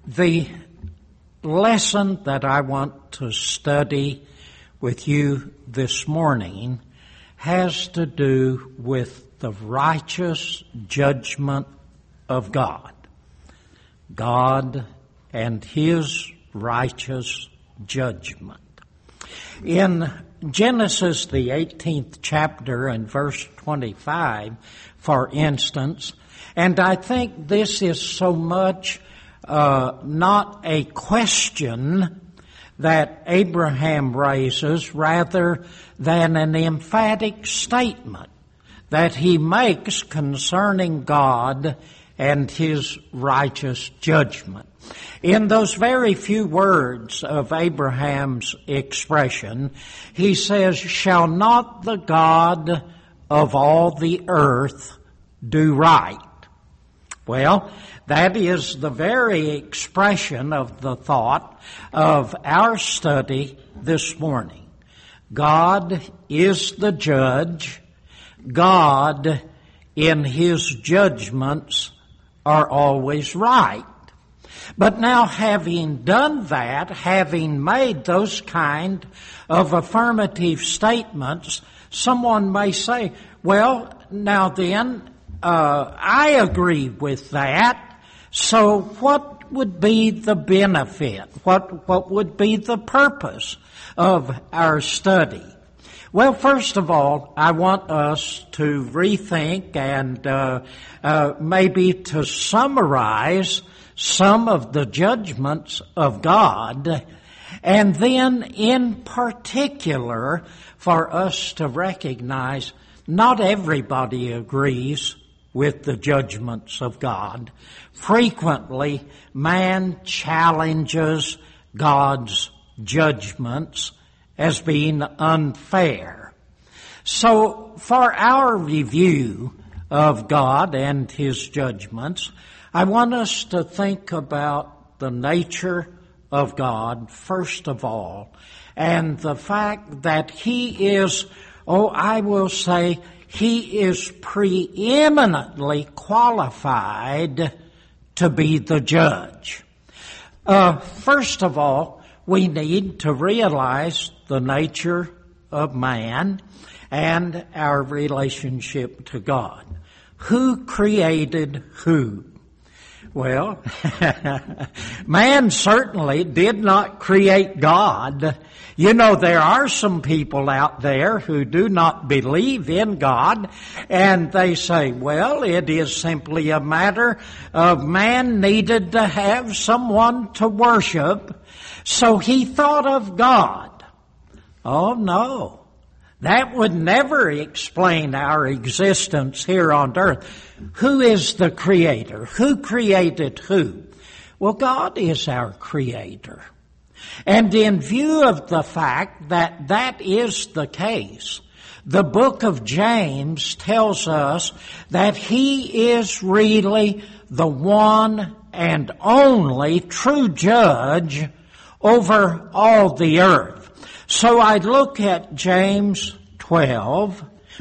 The lesson that I want to study with you this morning has to do with the righteous judgment of God. God and His righteous judgment. In Genesis, the 18th chapter and verse 25, for instance, and I think this is so much not a question that Abraham raises rather than an emphatic statement that he makes concerning God and His righteous judgment. In those very few words of Abraham's expression, he says, "Shall not the God of all the earth do right?" Well, that is the very expression of the thought of our study this morning. God is the judge. God, in His judgments, are always right. But now, having done that, having made those kind of affirmative statements, someone may say, well, now then, I agree with that. So what would be the benefit? What would be the purpose of our study? Well, first of all, I want us to rethink and maybe to summarize some of the judgments of God, and then in particular for us to recognize not everybody agrees with the judgments of God. Frequently, man challenges God's judgments as being unfair. So, for our review of God and His judgments, I want us to think about the nature of God, first of all, and the fact that He is, I will say, He is preeminently qualified to be the judge. First of all, we need to realize the nature of man and our relationship to God. Who created who? Well, man certainly did not create God. You know, there are some people out there who do not believe in God, and they say, well, it is simply a matter of man needed to have someone to worship, so he thought of God. Oh, no. That would never explain our existence here on earth. Who is the Creator? Who created who? Well, God is our Creator. And in view of the fact that that is the case, the book of James tells us that He is really the one and only true judge over all the earth. So I look at James 4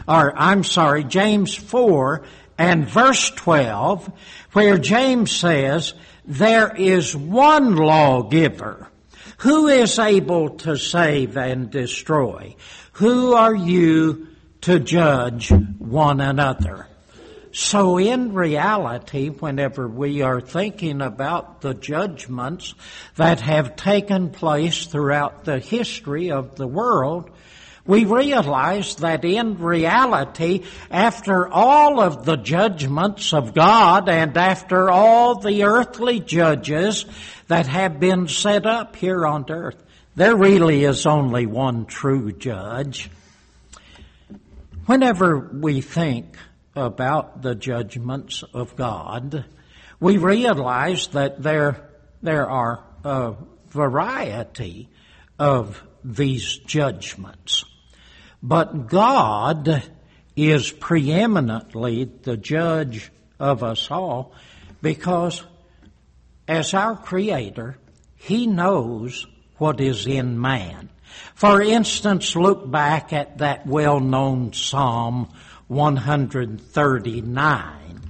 and verse 12, where James says, there is one lawgiver who is able to save and destroy. Who are you to judge one another? So in reality, whenever we are thinking about the judgments that have taken place throughout the history of the world, we realize that in reality, after all of the judgments of God and after all the earthly judges that have been set up here on earth, there really is only one true judge. Whenever we think about the judgments of God, we realize that there are a variety of these judgments. But God is preeminently the judge of us all because as our Creator, He knows what is in man. For instance, look back at that well-known Psalm 139.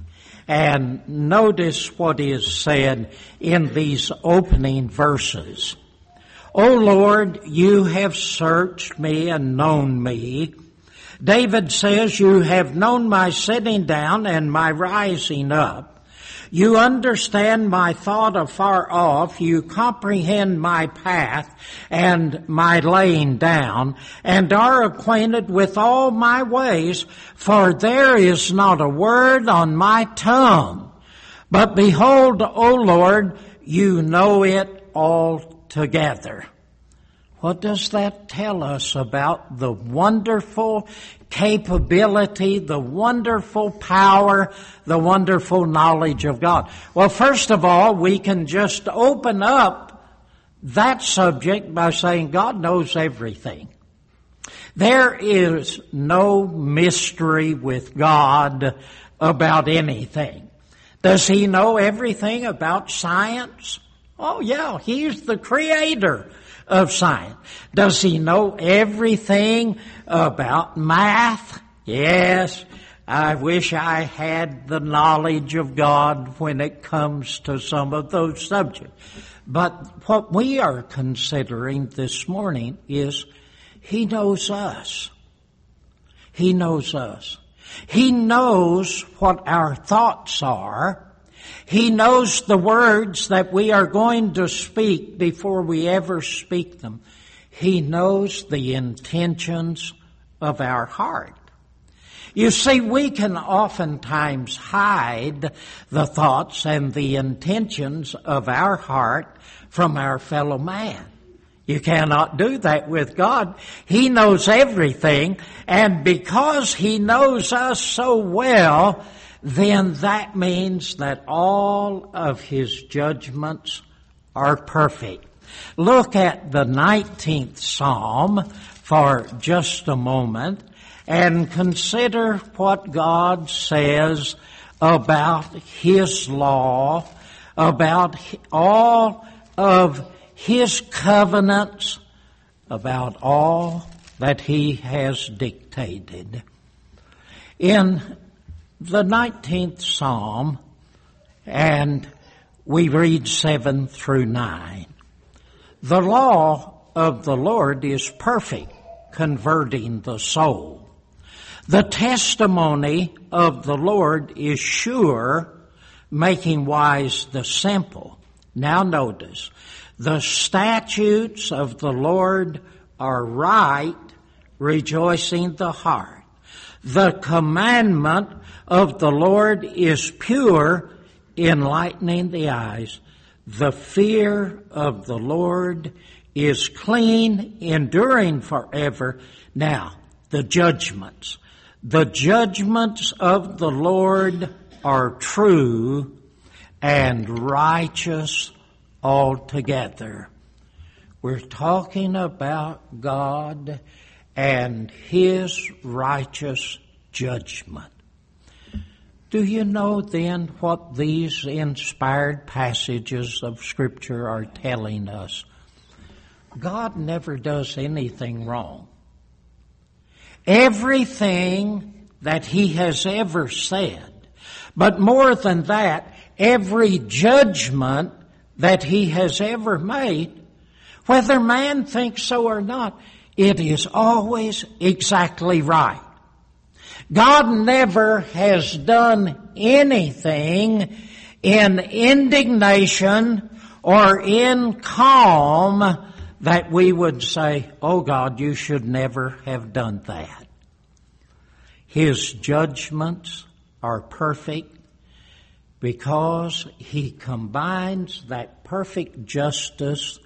And notice what is said in these opening verses. O Lord, you have searched me and known me. David says, you have known my sitting down and my rising up. You understand my thought afar off. You comprehend my path and my laying down, and are acquainted with all my ways, for there is not a word on my tongue. But behold, O Lord, you know it altogether. What does that tell us about the wonderful capability, the wonderful power, the wonderful knowledge of God? Well, first of all, we can just open up that subject by saying God knows everything. There is no mystery with God about anything. Does He know everything about science? Oh yeah, He's the creator of science. Does He know everything about math? Yes. I wish I had the knowledge of God when it comes to some of those subjects. But what we are considering this morning is He knows us. He knows us. He knows what our thoughts are. He knows the words that we are going to speak before we ever speak them. He knows the intentions of our heart. You see, we can oftentimes hide the thoughts and the intentions of our heart from our fellow man. You cannot do that with God. He knows everything, and because He knows us so well, then that means that all of His judgments are perfect. Look at the 19th Psalm for just a moment and consider what God says about His law, about all of His covenants, about all that He has dictated. In the 19th Psalm, and we read 7 through 9. The law of the Lord is perfect, converting the soul. The testimony of the Lord is sure, making wise the simple. Now notice, the statutes of the Lord are right, rejoicing the heart. The commandment of the Lord is pure, enlightening the eyes. The fear of the Lord is clean, enduring forever. Now, the judgments. The judgments of the Lord are true and righteous altogether. We're talking about God and His righteous judgment. Do you know then what these inspired passages of Scripture are telling us? God never does anything wrong. Everything that He has ever said, but more than that, every judgment that He has ever made, whether man thinks so or not, it is always exactly right. God never has done anything in indignation or in calm that we would say, oh God, you should never have done that. His judgments are perfect because He combines that perfect justice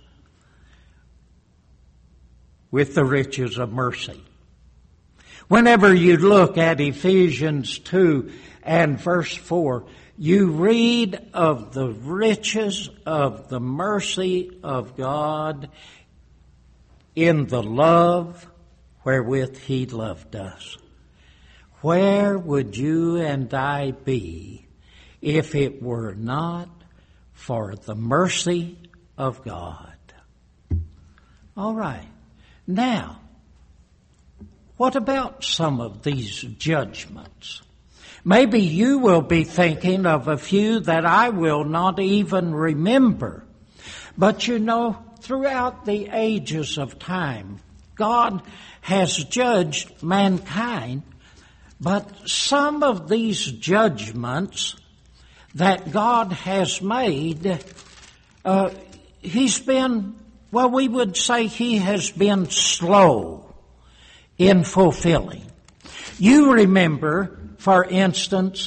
with the riches of mercy. Whenever you look at Ephesians 2 and verse 4, you read of the riches of the mercy of God in the love wherewith He loved us. Where would you and I be if it were not for the mercy of God? All right. Now, what about some of these judgments? Maybe you will be thinking of a few that I will not even remember. But you know, throughout the ages of time, God has judged mankind, but some of these judgments that God has made, He's been, well, we would say He has been slow in fulfilling. You remember, for instance,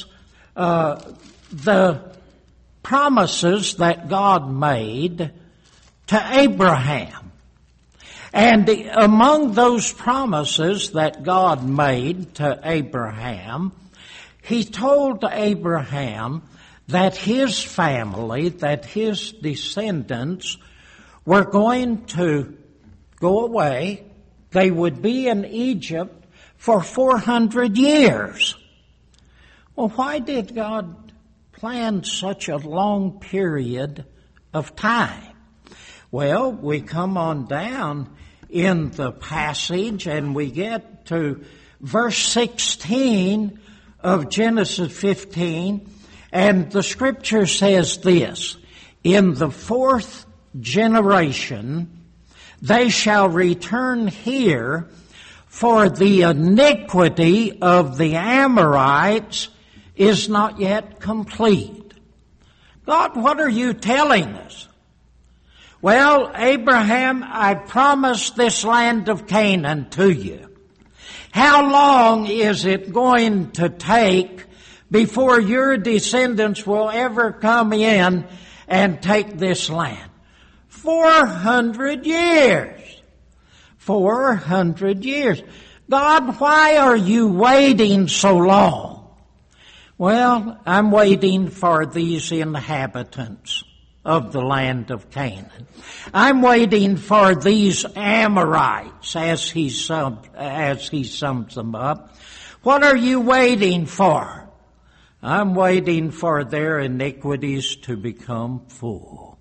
the promises that God made to Abraham. And among those promises that God made to Abraham, He told Abraham that his family, that his descendants were going to go away. They would be in Egypt for 400 years. Well, why did God plan such a long period of time? Well, we come on down in the passage and we get to verse 16 of Genesis 15, and the scripture says this: in the fourth generation they shall return here, for the iniquity of the Amorites is not yet complete. God, what are you telling us? Well, Abraham, I promised this land of Canaan to you. How long is it going to take before your descendants will ever come in and take this land? 400 years. 400 years. God, why are you waiting so long? Well, I'm waiting for these inhabitants of the land of Canaan. I'm waiting for these Amorites, as he sums them up. What are you waiting for? I'm waiting for their iniquities to become full.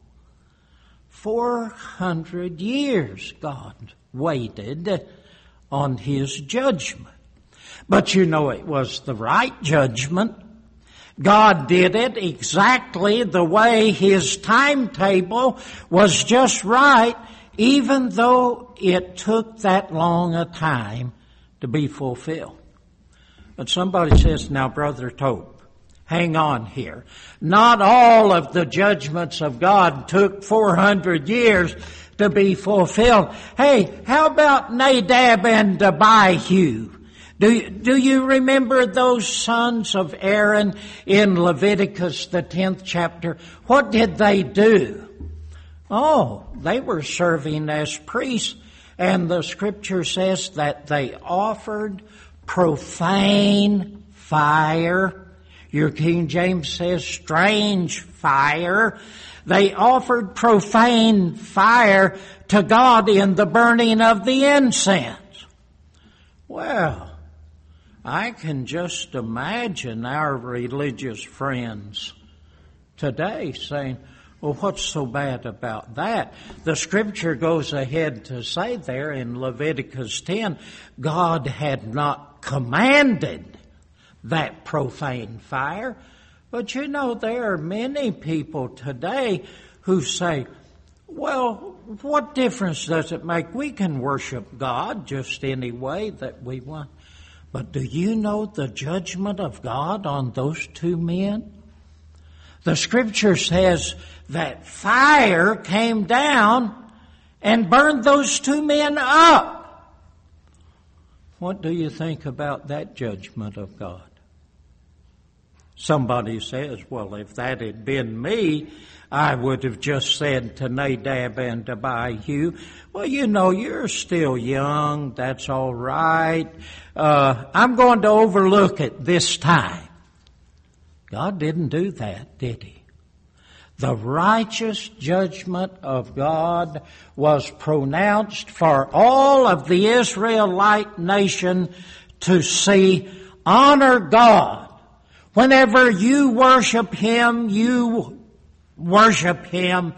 400 years God waited on His judgment. But you know, it was the right judgment. God did it exactly the way His timetable was just right, even though it took that long a time to be fulfilled. But somebody says, now, Brother Tope, hang on here. Not all of the judgments of God took 400 years to be fulfilled. Hey, how about Nadab and Abihu? Do you remember those sons of Aaron in Leviticus, the 10th chapter? What did they do? Oh, they were serving as priests, and the scripture says that they offered profane fire. Your King James says strange fire. They offered profane fire to God in the burning of the incense. Well, I can just imagine our religious friends today saying, well, what's so bad about that? The scripture goes ahead to say there in Leviticus 10, God had not commanded that profane fire. But you know, there are many people today who say, well, what difference does it make? We can worship God just any way that we want. But do you know the judgment of God on those two men? The scripture says that fire came down and burned those two men up. What do you think about that judgment of God? Somebody says, well, if that had been me, I would have just said to Nadab and Abihu, well, you know, you're still young. That's all right. I'm going to overlook it this time. God didn't do that, did He? The righteous judgment of God was pronounced for all of the Israelite nation to see. Honor God. Whenever you worship Him, you worship Him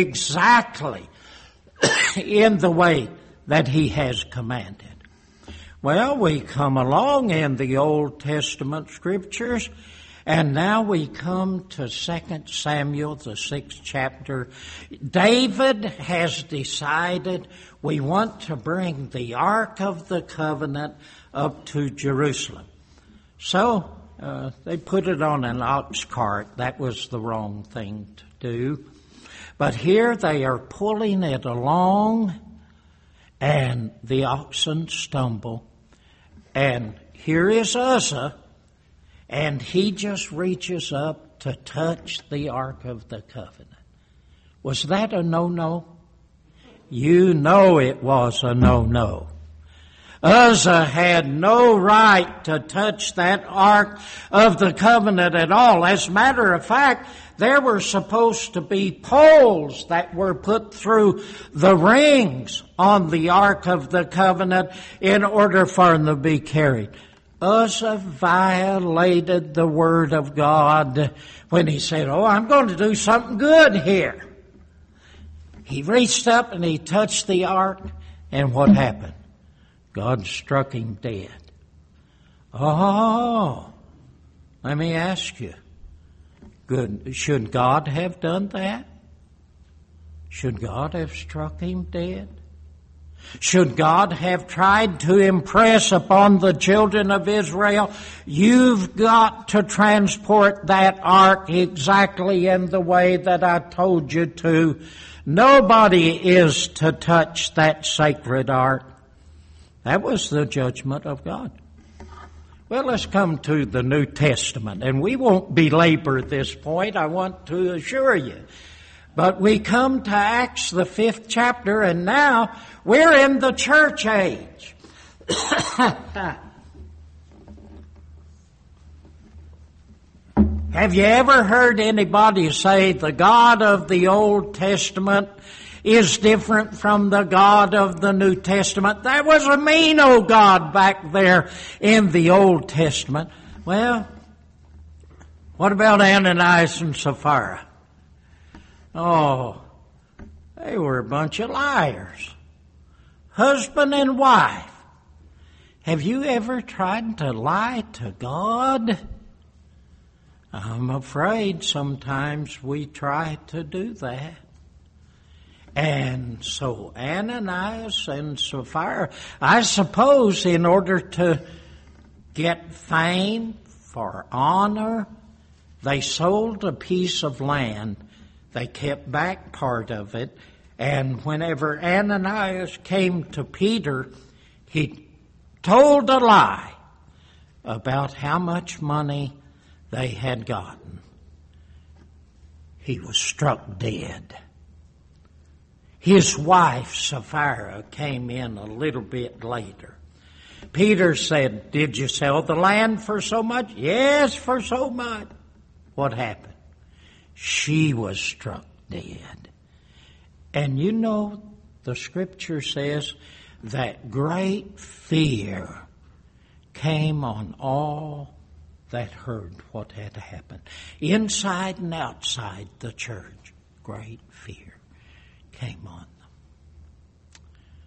exactly in the way that He has commanded. Well, we come along in the Old Testament scriptures, and now we come to 2 Samuel, the 6th chapter. David has decided we want to bring the Ark of the Covenant up to Jerusalem. So they put it on an ox cart. That was the wrong thing to do. But here they are pulling it along, and the oxen stumble. And here is Uzzah, and he just reaches up to touch the Ark of the Covenant. Was that a no-no? You know it was a no-no. Uzzah had no right to touch that Ark of the Covenant at all. As a matter of fact, there were supposed to be poles that were put through the rings on the Ark of the Covenant in order for them to be carried. Uzzah violated the Word of God when he said, I'm going to do something good here. He reached up and he touched the Ark, and what happened? God struck him dead. Oh, let me ask you. Good. Should God have done that? Should God have struck him dead? Should God have tried to impress upon the children of Israel, you've got to transport that ark exactly in the way that I told you to. Nobody is to touch that sacred ark. That was the judgment of God. Well, let's come to the New Testament, and we won't belabor this point, I want to assure you. But we come to Acts, the 5th chapter, and now we're in the church age. Have you ever heard anybody say the God of the Old Testament is different from the God of the New Testament? That was a mean old God back there in the Old Testament. Well, what about Ananias and Sapphira? Oh, they were a bunch of liars. Husband and wife. Have you ever tried to lie to God? I'm afraid sometimes we try to do that. And so Ananias and Sapphira, I suppose in order to get fame, for honor, they sold a piece of land. They kept back part of it. And whenever Ananias came to Peter, he told a lie about how much money they had gotten. He was struck dead. His wife, Sapphira, came in a little bit later. Peter said, "Did you sell the land for so much?" "Yes, for so much." What happened? She was struck dead. And you know, the scripture says that great fear came on all that heard what had happened. Inside and outside the church, great fear came on them.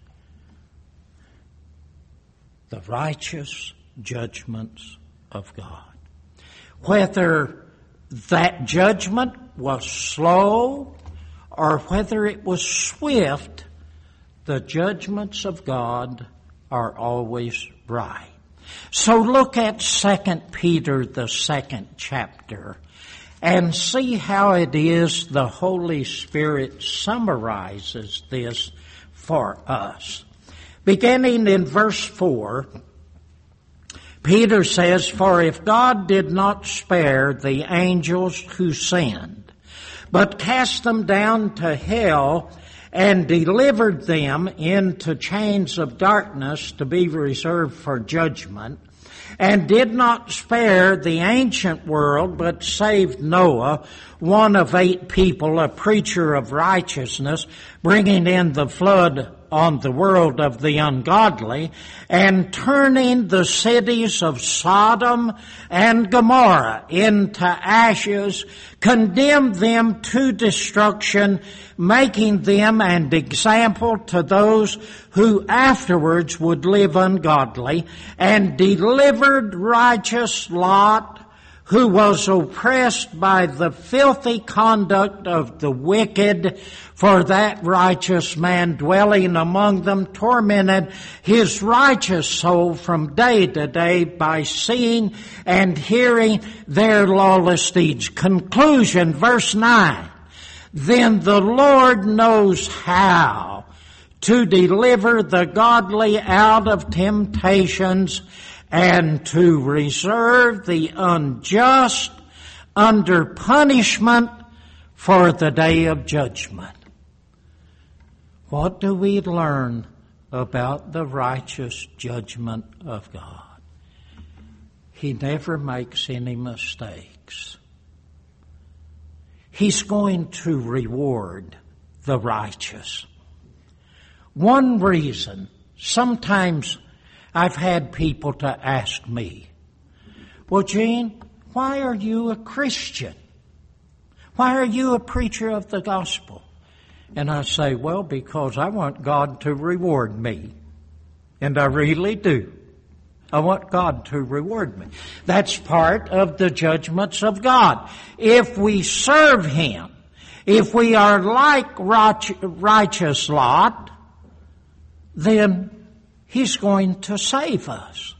The righteous judgments of God. Whether that judgment was slow or whether it was swift, the judgments of God are always right. So look at 2 Peter, the 2nd chapter, and see how it is the Holy Spirit summarizes this for us. Beginning in verse 4, Peter says, "For if God did not spare the angels who sinned, but cast them down to hell and delivered them into chains of darkness to be reserved for judgment, and did not spare the ancient world, but saved Noah, one of 8 people, a preacher of righteousness, bringing in the flood on the world of the ungodly, and turning the cities of Sodom and Gomorrah into ashes, condemned them to destruction, making them an example to those who afterwards would live ungodly, and delivered righteous Lot, who was oppressed by the filthy conduct of the wicked, for that righteous man dwelling among them tormented his righteous soul from day to day by seeing and hearing their lawless deeds. Conclusion, verse 9. Then the Lord knows how to deliver the godly out of temptations, and to reserve the unjust under punishment for the day of judgment. What do we learn about the righteous judgment of God? He never makes any mistakes. He's going to reward the righteous. One reason, sometimes I've had people to ask me, well, Gene, why are you a Christian? Why are you a preacher of the gospel? And I say, well, because I want God to reward me. And I really do. I want God to reward me. That's part of the judgments of God. If we serve Him, if we are like righteous Lot, then He's going to save us.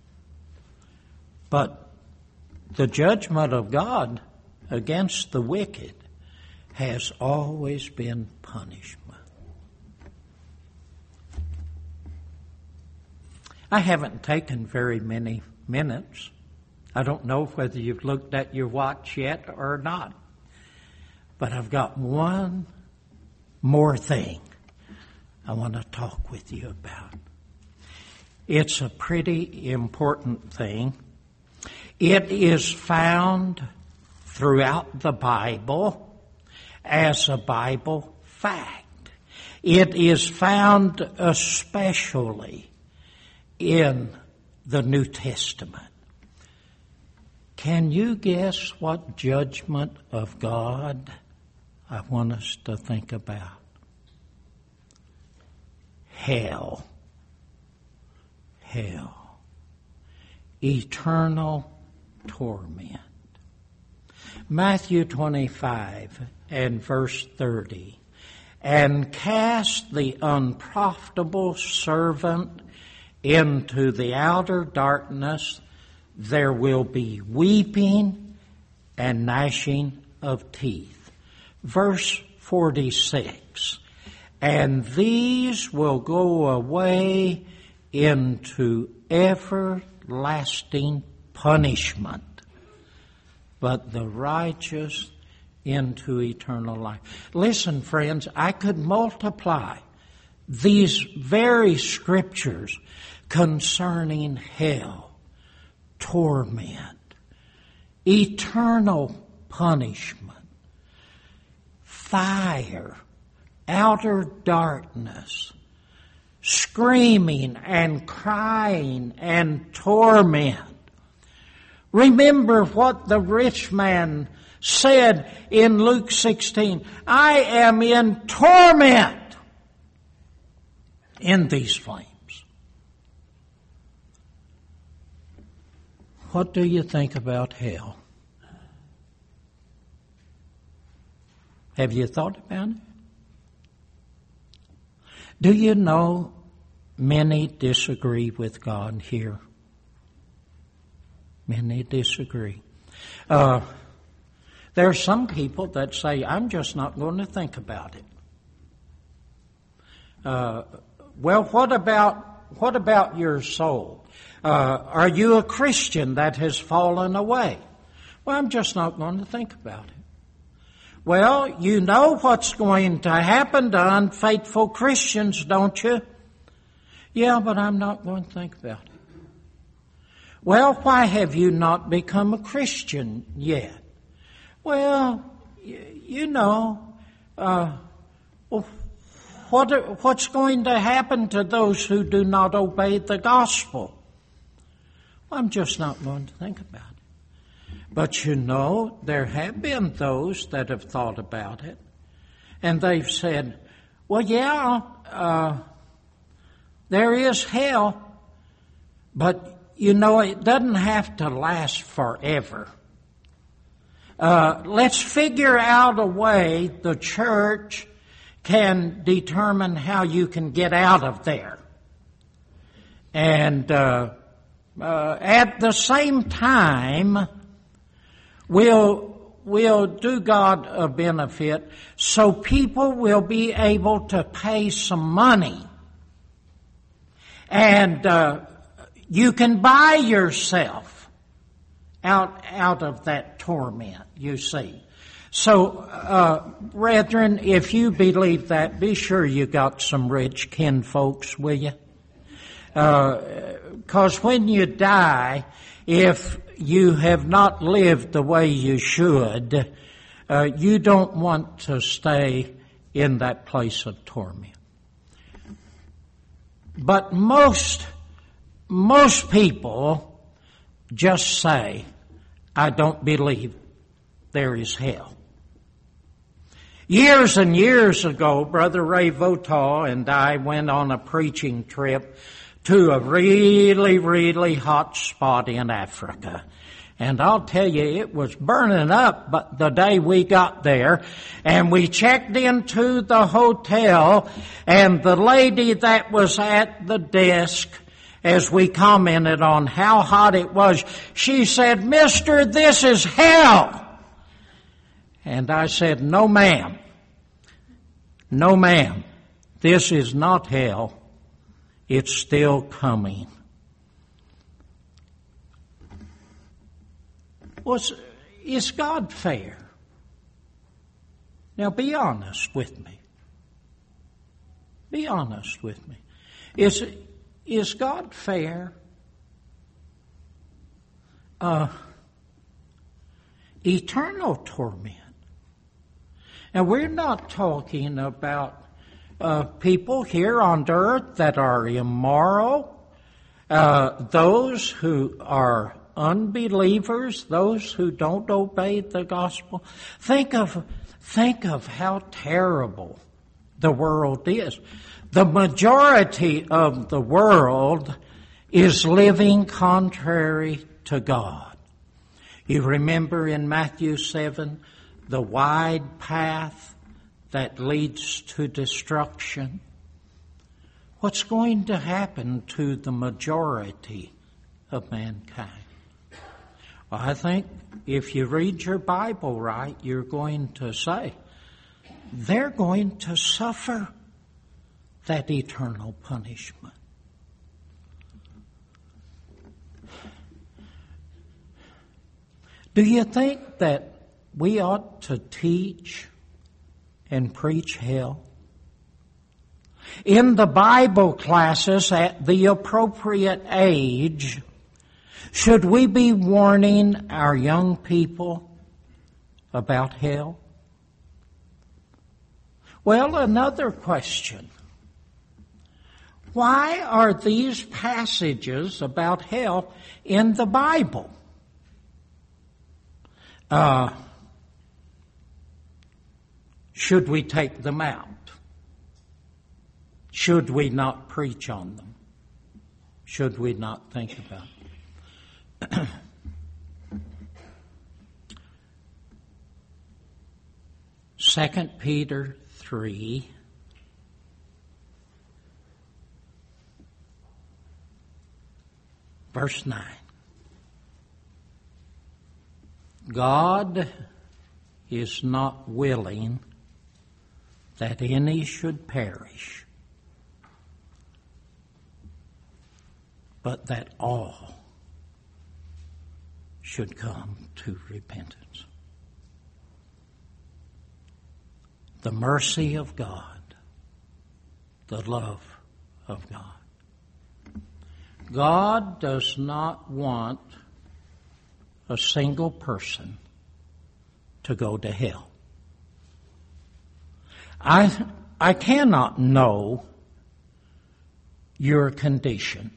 But the judgment of God against the wicked has always been punishment. I haven't taken very many minutes. I don't know whether you've looked at your watch yet or not. But I've got one more thing I want to talk with you about. It's a pretty important thing. It is found throughout the Bible as a Bible fact. It is found especially in the New Testament. Can you guess what judgment of God I want us to think about? Hell. Hell. Eternal torment. Matthew 25 and verse 30. And cast the unprofitable servant into the outer darkness. There will be weeping and gnashing of teeth. Verse 46. And these will go away into everlasting punishment, but the righteous into eternal life. Listen, friends, I could multiply these very scriptures concerning hell, torment, eternal punishment, fire, outer darkness, screaming and crying and torment. Remember what the rich man said in Luke 16, I am in torment in these flames. What do you think about hell? Have you thought about it? Do you know many disagree with God here? Many disagree. There are some people that say, I'm just not going to think about it. Well, what about your soul? Are you a Christian that has fallen away? Well, I'm just not going to think about it. Well, you know what's going to happen to unfaithful Christians, don't you? Yeah, but I'm not going to think about it. Well, why have you not become a Christian yet? Well, well, what's going to happen to those who do not obey the gospel? Well, I'm just not going to think about it. But you know, there have been those that have thought about it, and they've said, well, yeah, there is hell, but you know, it doesn't have to last forever. Let's figure out a way the church can determine how you can get out of there. And at the same time, we'll do God a benefit so people will be able to pay some money. And you can buy yourself out of that torment, you see. So, brethren, if you believe that, be sure you got some rich kinfolks, will you? Because when you die, if you have not lived the way you should, you don't want to stay in that place of torment. But most people just say, I don't believe there is hell. Years and years ago, Brother Ray Votaw and I went on a preaching trip to a really, really hot spot in Africa. And I'll tell you, it was burning up but the day we got there. And we checked into the hotel, and the lady that was at the desk, as we commented on how hot it was, she said, "Mister, this is hell." And I said, "No, ma'am. No, ma'am. This is not hell. It's still coming." Is God fair? Now be honest with me. Be honest with me. Is God fair? Eternal torment. Now we're not talking about people here on earth that are immoral, those who are unbelievers, those who don't obey the gospel. Think of how terrible the world is. The majority of the world is living contrary to God. You remember in Matthew 7, the wide path that leads to destruction. What's going to happen to the majority of mankind? Well, I think if you read your Bible right, you're going to say they're going to suffer that eternal punishment. Do you think that we ought to teach and preach hell? In the Bible classes at the appropriate age, should we be warning our young people about hell? Well, another question. Why are these passages about hell in the Bible? Should we take them out? Should we not preach on them? Should we not think about them? 2 Peter 3, verse 9. God is not willing that any should perish, but that all should come to repentance. The mercy of God, the love of God. God does not want a single person to go to hell. I cannot know your condition,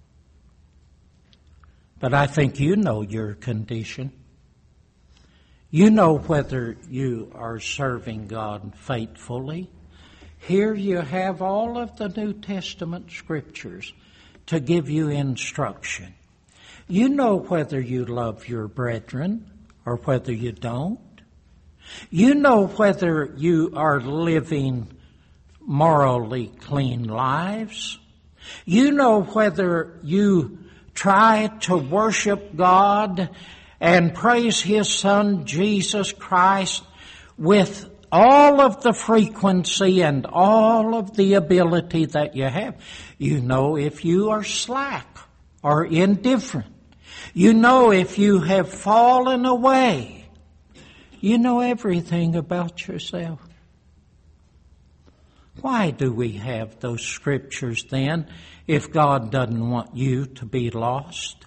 but I think you know your condition. You know whether you are serving God faithfully. Here you have all of the New Testament scriptures to give you instruction. You know whether you love your brethren or whether you don't. You know whether you are living morally clean lives. You know whether you try to worship God and praise His Son, Jesus Christ, with all of the frequency and all of the ability that you have. You know if you are slack or indifferent. You know if you have fallen away. You know everything about yourself. Why do we have those scriptures then if God doesn't want you to be lost?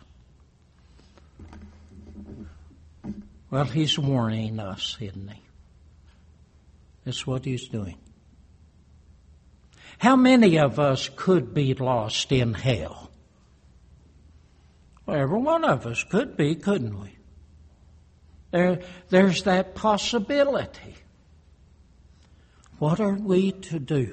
Well, He's warning us, isn't He? That's what He's doing. How many of us could be lost in hell? Well, every one of us could be, couldn't we? There's that possibility. What are we to do?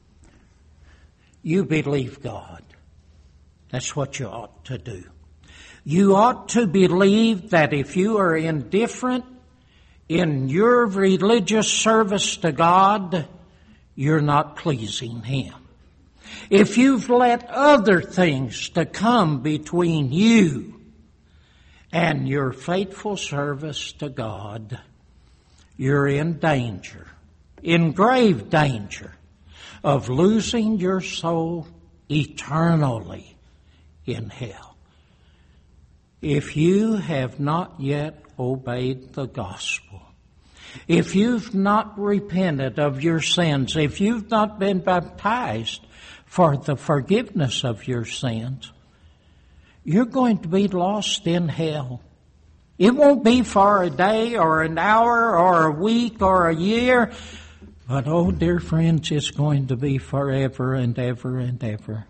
You believe God. That's what you ought to do. You ought to believe that if you are indifferent in your religious service to God, you're not pleasing Him. If you've let other things to come between you and your faithful service to God, you're in danger, in grave danger of losing your soul eternally in hell. If you have not yet obeyed the gospel, if you've not repented of your sins, if you've not been baptized for the forgiveness of your sins, you're going to be lost in hell. It won't be for a day or an hour or a week or a year, but oh, dear friends, it's going to be forever and ever and ever.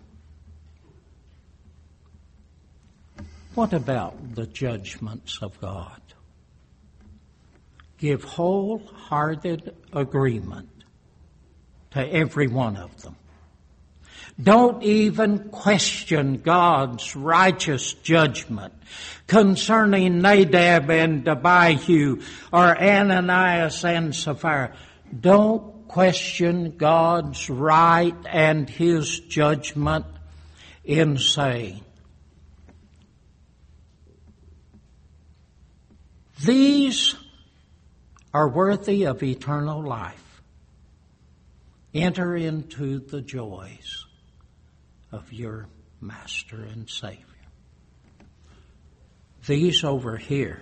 What about the judgments of God? Give wholehearted agreement to every one of them. Don't even question God's righteous judgment concerning Nadab and Abihu or Ananias and Sapphira. Don't question God's right and His judgment in saying, these are worthy of eternal life. Enter into the joys of your Master and Savior. These over here,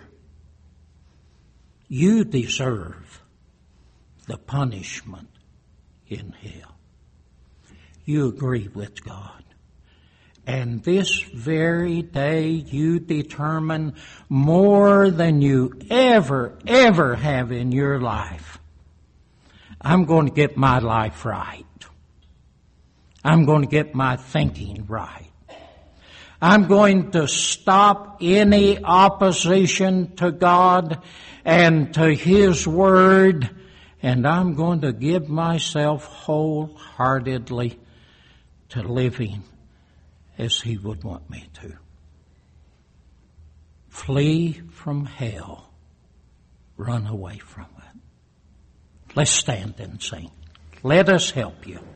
you deserve the punishment in hell. You agree with God. And this very day you determine more than you ever have in your life. I'm going to get my life right. I'm going to get my thinking right. I'm going to stop any opposition to God and to His Word, and I'm going to give myself wholeheartedly to living as He would want me to. Flee from hell. Run away from it. Let's stand and sing. Let us help you.